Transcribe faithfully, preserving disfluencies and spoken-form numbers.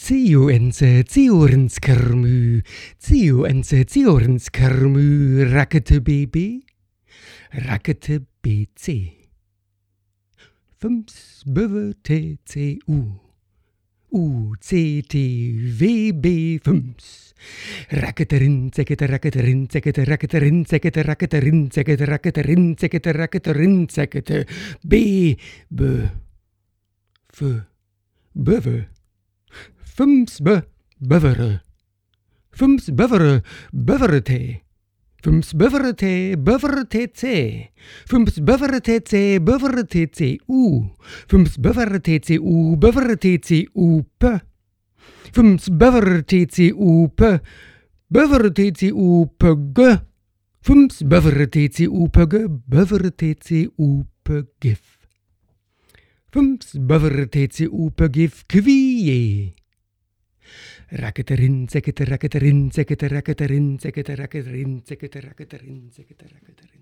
Zioense, Ziorenskermü, Zioense, Ziorenskermü, Rakete B B, Rakete B C. Fünfs Böwe T C U, U C T W B fünfs. Rakketerin, zekete, rakketerin, zekete, rakketerin, zekete, rakketerin, zekete, rakketerin, zekete, rakketerin, zekete, B, B, F, Böwe. Fünfs Bö, Bövere. Fünfs Bövere, Böverete. Fünfs Böverete, Böverete C. Fünfs Böverete C, Böverete C U. Fünfs Böverete C U, Böverete C U P. Fünfs Böverete C U P. Böverete C U P G. Fünfs Böverete C U P G, Böverete C U P GIF. Fünfs Böverete C U P GIF Quie. Rakketerin, zekete, rakketerin, zekete, rakketerin, zekete, rakketerin, zekete, rakketerin, zekete, rakketerin.